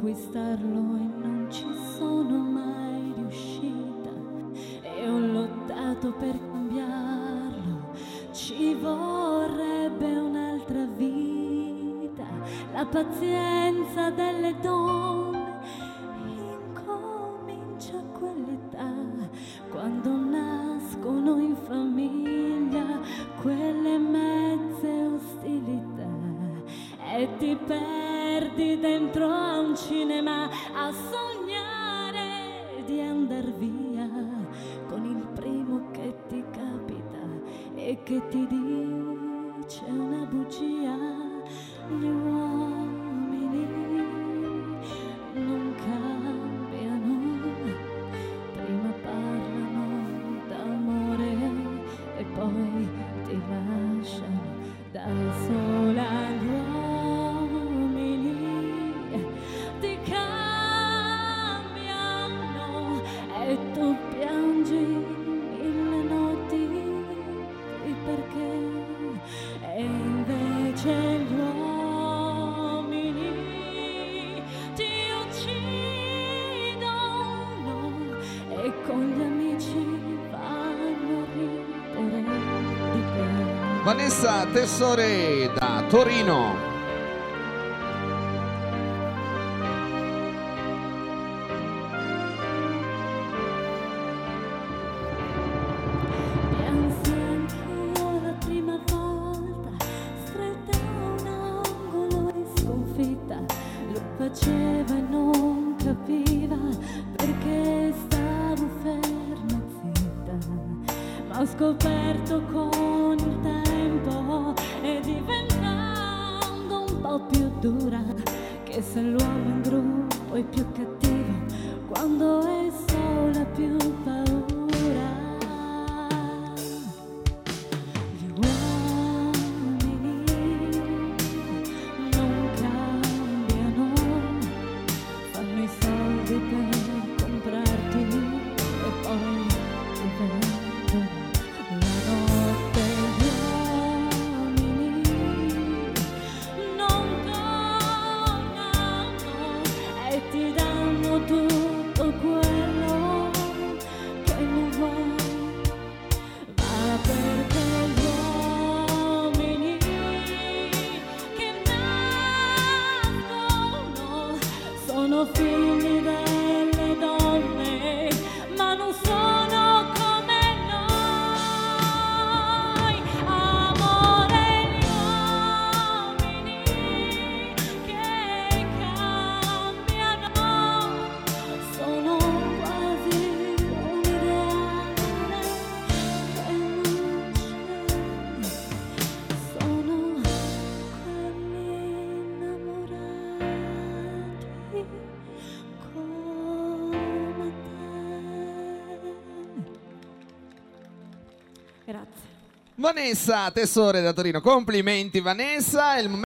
conquistarlo e non ci sono mai riuscita, e ho lottato per cambiarlo. Ci vorrebbe un'altra vita, la pazienza delle donne incomincia a quell'età, quando nascono in famiglia quelle mezze ostilità, e ti perdi dentro a un cinema a sognare di andar via con il primo che ti capita e che ti dice una bugia. Gli uomini non cambiano, prima parlano d'amore e poi ti lasciano da sola. Gli uomini ti cambiano e tu piangi mille notti perché, e invece gli uomini ti uccidono e con gli amici vanno a ridere di te. Vanessa Tessore da Torino. Piansi anch'io la prima volta, stretta a un angolo e sconfitta. Lo faceva e non capiva perché stavo ferma e zitta, ma ho scoperto con il tempo e diventando un po' più dura che se l'uomo in gruppo è più cattivo quando è solo ha più paura. Gli uomini non cambiano, fanno i soldi per comprarti e poi ti vendono la notte. Gli uomini non tornano e ti danno tutto quello che non vuoi, ma perché gli uomini che nascono sono figli delle donne, ma non sono come noi. Amore, gli uomini che cambiano sono quasi un ideale che non c'è, sono quelli innamorati come te. Grazie. Vanessa Tessore da Torino. Complimenti Vanessa. È il